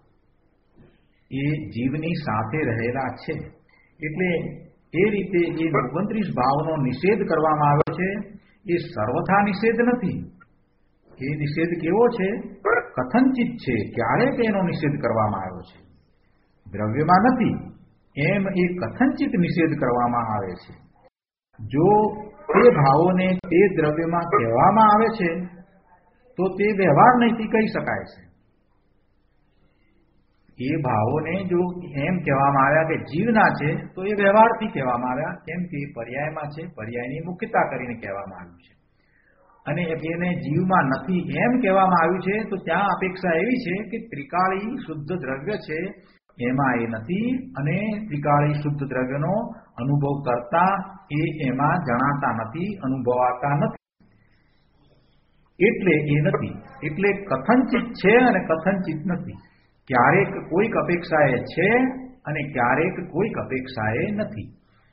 એ જીવની સાથે રહેલા છે. એટલે એ રીતે એ 29 ભાવનો નિષેધ કરવામાં આવ્યો છે. એ સર્વથા નિષેધ નથી. એ નિષેધ કેવો છે? કથનચિત છે. ક્યારેક એનો નિષેધ કરવામાં આવ્યો છે, દ્રવ્યમાં નથી એમ એ કથનચિત નિષેધ કરવામાં આવે છે. જો તે ભાવોને તે દ્રવ્યમાં કહેવામાં આવે છે તો તે વ્યવહાર નહીંથી કહી શકાય છે. એ ભાવોને જો એમ કહેવામાં આવ્યા કે જીવના છે તો એ વ્યવહારથી કહેવામાં આવ્યા, કેમ કે પર્યાયમાં છે, પર્યાયની મુખ્યતા કરીને કહેવામાં આવ્યું છે. અને એને જીવમાં નથી એમ કહેવામાં આવ્યું છે તો ત્યાં અપેક્ષા એવી છે કે ત્રિકાળી શુદ્ધ દ્રવ્ય છે એમાં એ નથી, અને ત્રિકાળી શુદ્ધ દ્રવ્યનો અનુભવ કરતા એ એમાં જણાતા નથી, અનુભવાતા નથી, એટલે એ નથી. એટલે કથનચિત છે અને કથનચિત નથી. ક્યારેક કોઈક અપેક્ષાએ છે અને ક્યારેક કોઈક અપેક્ષાએ નથી.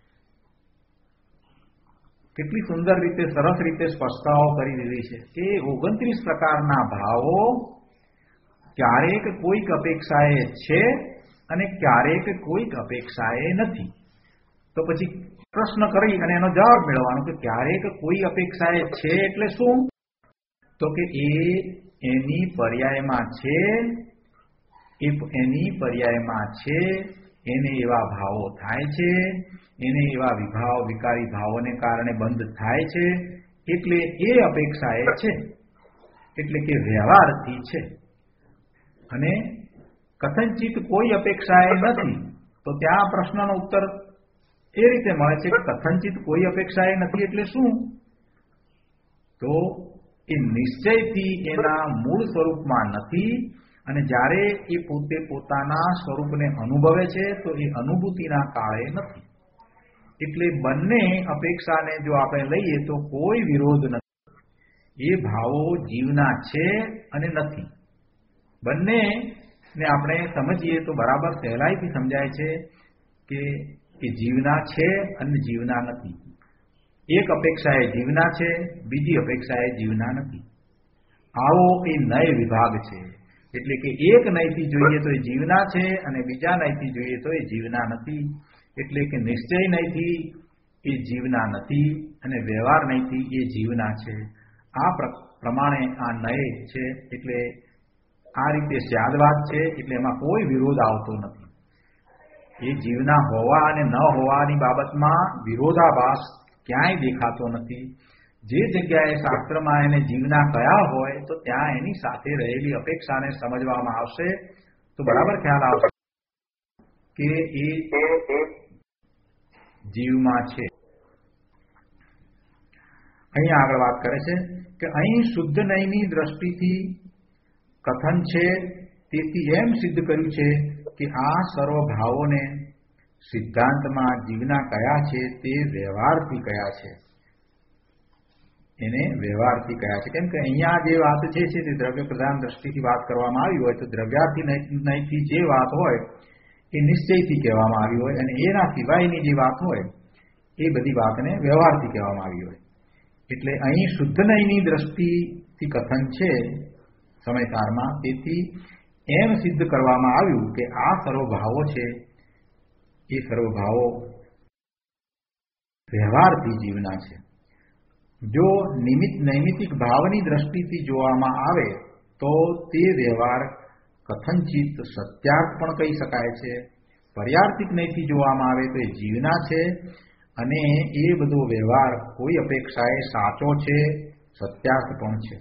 કેટલી સુંદર રીતે, સરસ રીતે સ્પષ્ટતાઓ કરી દીધી છે કે 29 પ્રકારના ભાવો ક્યારેક કોઈક અપેક્ષાએ છે અને ક્યારેક કોઈક અપેક્ષાએ નથી. તો પછી પ્રશ્ન કરી અને એનો જવાબ મેળવવાનો કે ક્યારેક કોઈ અપેક્ષાએ છે એટલે શું? તો કે એ એની પર્યાયમાં છે, એ એની પર્યાયમાં છે, એને એવા ભાવો થાય છે, એને એવા વિભાવ, વિકારી ભાવોને કારણે બંધ થાય છે, એટલે એ અપેક્ષાએ છે, એટલે કે વ્યવહારથી છે. અને કથનચિત કોઈ અપેક્ષાએ નથી, તો ત્યાં પ્રશ્નનો ઉત્તર એ રીતે મળે છે કે કથનચિત કોઈ અપેક્ષાએ નથી એટલે શું? તો એ નિશ્ચયથી એના મૂળ સ્વરૂપમાં નથી, અને જ્યારે એ પોતે પોતાના સ્વરૂપને અનુભવે છે તો એ અનુભૂતિના કાળે નથી. એટલે બંને અપેક્ષાને જો આપણે લઈએ તો કોઈ વિરોધ નથી. એ ભાવો જીવના છે અને નથી. બંનેને આપણે સમજીએ તો બરાબર સહેલાઈથી સમજાય છે કે જીવના છે અને જીવના નથી. એક અપેક્ષા એ જીવના છે, બીજી અપેક્ષા એ જીવના નથી. આવો એ નય વિભાગ છે. એટલે કે એક નયથી જોઈએ તો એ જીવના છે અને બીજા નયથી જોઈએ તો એ જીવના નથી. એટલે કે નિશ્ચય નયથી એ જીવના નથી અને વ્યવહાર નયથી એ જીવના છે. આ પ્રમાણે આ નય છે. એટલે આ રીતે સ્યાદવાદ છે. એટલે એમાં કોઈ વિરોધ આવતો નથી. એ જીવના હોવા અને ન હોવાની બાબતમાં વિરોધાભાસ ક્યાંય દેખાતો નથી. જે જગ્યાએ શાસ્ત્રમાં એને જીવના કયા હોય તો ત્યાં એની સાથે રહેલી અપેક્ષાને સમજવામાં આવશે તો બરાબર ખ્યાલ આવશે કે એ જીવમાં છે. અહીંયા આગળ વાત કરે છે કે અહીં શુદ્ધ નયની દ્રષ્ટિથી કથન છે, તેથી એમ સિદ્ધ કર્યું છે કે આ સર્વ ભાવોને સિદ્ધાંતમાં જીવના કયા છે તે વ્યવહારથી કયા છે. એને વ્યવહારથી કયા છે. કેમ કે અહીંયા જે વાત છે તે દ્રવ્ય પ્રધાન દ્રષ્ટિથી વાત કરવામાં આવી હોય તો દ્રવ્યાર્થી નયથી જે વાત હોય એ નિશ્ચયથી કહેવામાં આવી હોય, અને એના સિવાયની જે વાત હોય એ બધી વાતને વ્યવહારથી કહેવામાં આવી હોય. એટલે અહીં શુદ્ધ નયની દ્રષ્ટિથી કથન છે સમયસારમાં, તેથી એમ સિદ્ધ કરવામાં આવ્યું કે આ સર્વ ભાવો છે એ સર્વ ભાવો વ્યવહારથી જીવના છે. જો નૈમિતિક ભાવની દ્રષ્ટિથી જોવામાં આવે તો તે વ્યવહાર કથનચિત સત્યાર્થ પણ કહી શકાય છે. પર્યાર્થિક નહીંથી જોવામાં આવે તો એ જીવના છે અને એ બધો વ્યવહાર કોઈ અપેક્ષાએ સાચો છે, સત્યાર્થ પણ છે.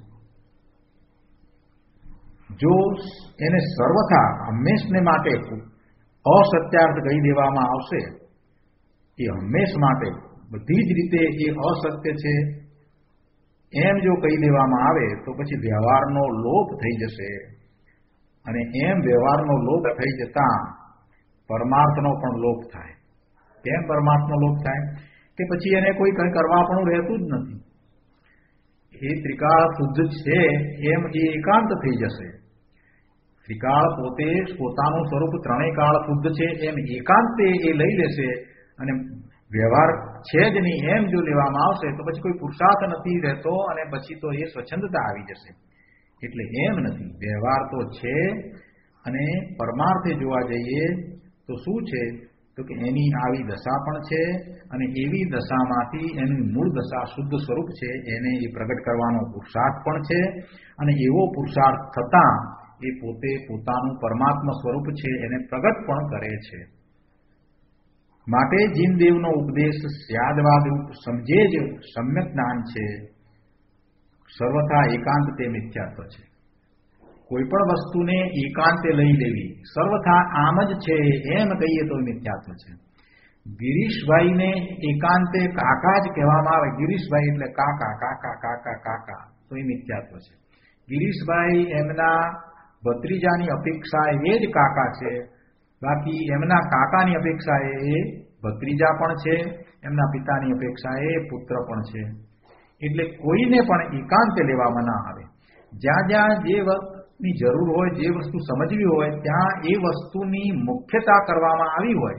જો એને સર્વથા હંમેશને માટે અસત્યાર્થ કહી દેવામાં આવશે, એ હંમેશ માટે બધી જ રીતે એ અસત્ય છે એમ જો કહી દેવામાં આવે તો પછી વ્યવહારનો લોપ થઈ જશે અને એમ વ્યવહારનો લોપ થઈ જતા પરમાર્થનો પણ લોપ થાય. કેમ પરમાર્થનો લોપ થાય? કે પછી એને કોઈ કંઈ કરવા પણ રહેતું જ નથી. એ ત્રિકાળ શુદ્ધ છે એમ એ એકાંત થઈ જશે. ત્રિકાળ પોતે પોતાનું સ્વરૂપ ત્રણેય કાળ શુદ્ધ છે એમ એકાંતે એ લઈ લેશે અને વ્યવહાર છે જ નહીં એમ જો લેવામાં આવશે તો પછી કોઈ પુરુષાર્થ નથી રહેતો અને પછી તો એ સ્વચ્છંદતા આવી જશે. એટલે એમ નથી, વ્યવહાર તો છે અને પરમાર્થે જોવા જઈએ તો શું છે તો કે એની આવી દશા પણ છે અને એવી દશામાંથી એની મૂળ દશા શુદ્ધ સ્વરૂપ છે એને એ પ્રગટ કરવાનો પુરુષાર્થ પણ છે અને એવો પુરુષાર્થ થતાં એ પોતે પોતાનું પરમાત્મા સ્વરૂપ છે એને પ્રગટ પણ કરે છે. માટે જીનદેવનો ઉપદેશ સ્યાદવાદ રૂપ સમજે જ સમ્યક જ્ઞાન છે. સર્વથા એકાંત તે મિથ્યાત્વ છે. કોઈ પણ વસ્તુને એકાંતે લઈ લેવી, સર્વથા આમ જ છે એમ કહીએ તો મિથ્યાત્વ છે. ગિરીશભાઈને એકાંતે કાકા જ કહેવામાં આવે, ગિરીશભાઈ એટલે કાકા કાકા કાકા કાકા, તો એ મિથ્યાત્વ છે. ગિરીશભાઈ એમના ભત્રીજાની અપેક્ષા એ જ કાકા છે, બાકી એમના કાકાની અપેક્ષા એ ભત્રીજા પણ છે, એમના પિતાની અપેક્ષા એ પુત્ર પણ છે. એટલે કોઈને પણ એકાંતે લેવામાં ના આવે. જ્યાં જ્યાં જે વસ્તુની જરૂર હોય, જે વસ્તુ સમજવી હોય ત્યાં એ વસ્તુની મુખ્યતા કરવામાં આવી હોય,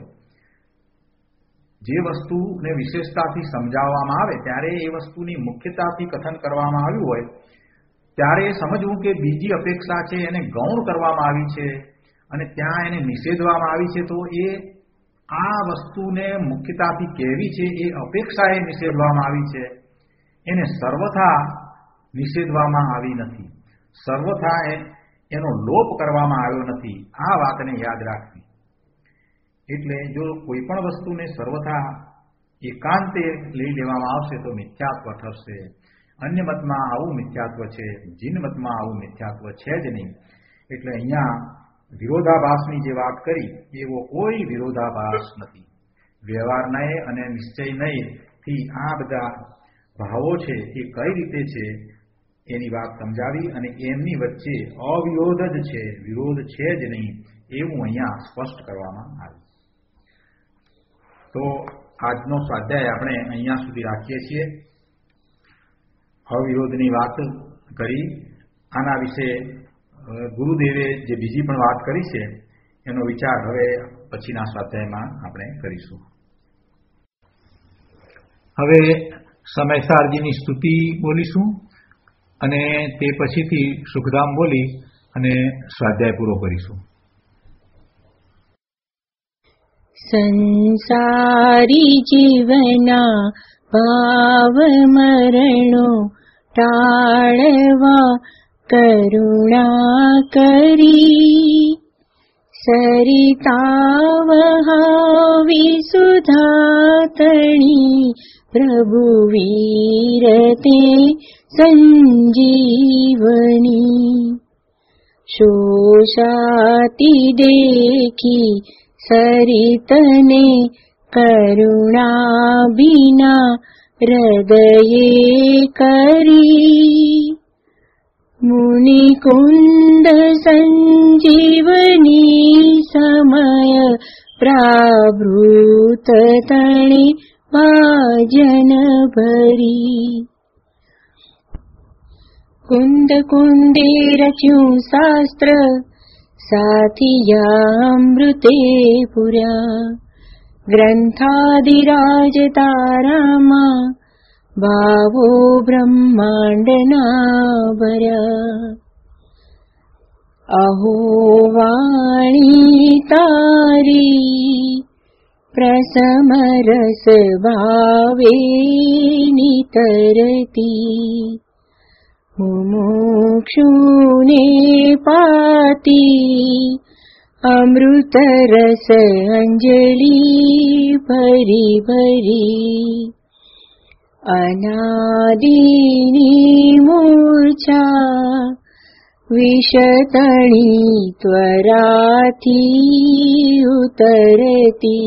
જે વસ્તુને વિશેષતાથી સમજાવવામાં આવે ત્યારે એ વસ્તુની મુખ્યતાથી કથન કરવામાં આવ્યું હોય ત્યારે એ સમજવું કે બીજી અપેક્ષા છે એને ગૌણ કરવામાં આવી છે અને ત્યાં એને નિષેધવામાં આવી છે, તો એ આ વસ્તુને મુખ્યતાથી કહેવી છે એ અપેક્ષાએ નિષેધવામાં આવી છે, એને સર્વથા નિષેધવામાં આવી નથી, સર્વથા એનો લોપ કરવામાં આવ્યો નથી. આ વાતને યાદ રાખવી. એટલે જો કોઈ પણ વસ્તુને સર્વથા એકાંતે લઈ લેવામાં આવશે તો મિથ્યાત્વ ઠરશે. અન્ય મતમાં આવું મિથ્યાત્વ છે, જીન મતમાં આવું મિથ્યાત્વ છે જ નહીં. એટલે અહીંયા વિરોધાભાસની જે વાત કરી એવો કોઈ વિરોધાભાસ નથી. વ્યવહાર નય અને નિશ્ચય નયથી આ બધા ભાવો છે એ કઈ રીતે છે એની વાત સમજાવી અને એમની વચ્ચે અવિરોધ જ છે, વિરોધ છે જ નહીં એવું અહીંયા સ્પષ્ટ કરવામાં આવ્યું. તો આજનો સ્વાધ્યાય આપણે અહીંયા સુધી રાખીએ છીએ. અવિરોધની વાત કરી. આના વિશે ગુરુદેવે જે બીજી પણ વાત કરી છે એનો વિચાર હવે પછીના સ્વાધ્યાયમાં આપણે કરીશું. હવે સમયસારજીની સ્તુતિ બોલીશું અને તે પછીથી સુખધામ બોલી અને સ્વાધ્યાય પૂરો કરીશું. સંસારી જીવના ભાવ મરણો ટાળવા કરુણા કરી, સરિતા વહાવી સુધા તણી પ્રભુ વીરતે સંજીવની, શોષાતી દેખી સરિતને કરુણા બિના હૃદયે કરી, મુનિકુંદ સંજીવની સમય પ્રાવૃત તણે ભાજન ભરી, કુંદ કુંડે રચ્યું શાસ્ત્ર સાથિયામૃતે પુર્યા, ગ્રંથાદિરાજ તારામાં ભાવો બ્રહ્માંડના ભર્યા, અહો વાણી તારી प्रसमरस भावे नितरति मुमुक्षुने पाति अमृतरस अंजलि भरी भरी अनादिनी मूर्छा विषतणी त्वराथी उतरती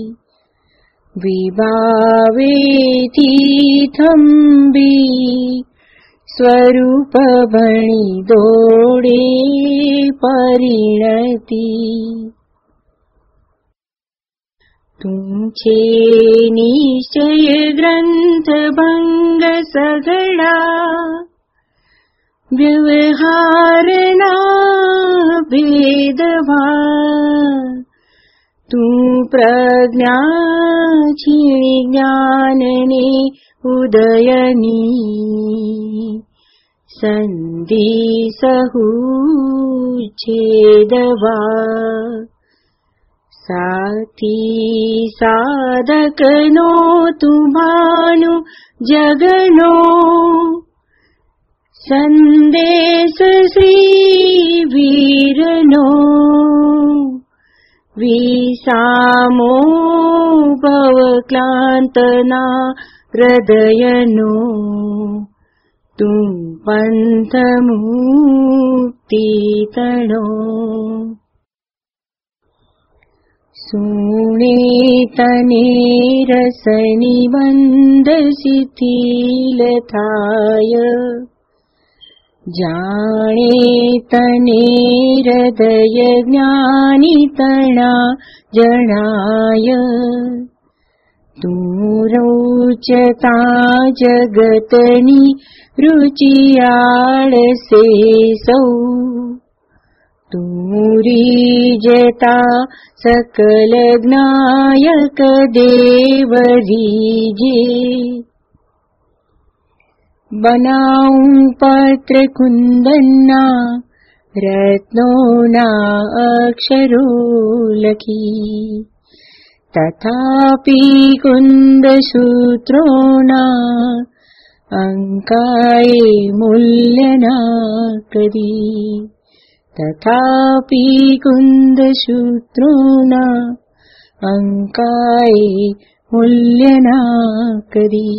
विभावेती थंबी स्वरूप भणी दौड़े परिणति तुमचे निश्चय ग्रंथ भंग सगड़ा व्यवहारना भेदभा तू प्रज्ञा छीणी ज्ञानने उदयनी संधि सहु छेदवा साथी साधकनो तुम्हानु जगनो संदेश श्री वीरनो विसामो भव क्लांतना हृदयनो तुम पंथ मुक्ति तणो सुने तने रसनि बंद शिथिल थाय जाने तने हृदय ज्ञानी तणा जनाय तू रोचता जगतनी रुचियाळ से सौ तूरी जता सकल ज्ञायक देवरीजे बनाऊं पत्र कुंदना रत्नोना अक्षरो लखी तथापि कुंद सूत्रोना अंकाए मूल्यना करी तथापि कुंद सूत्रोना अंकाए मूल्यना करी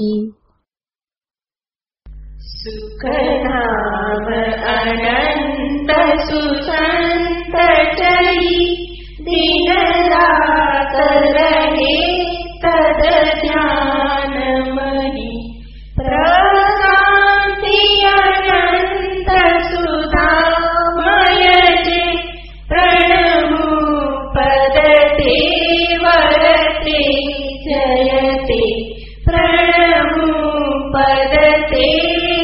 सुखधाम अनंत सुसंत चली दिन रात रहे तद ध्यान मणि प्रशांति अनंत सुधामय जे प्रणमु पदते वरते जयते प्रणमु पदते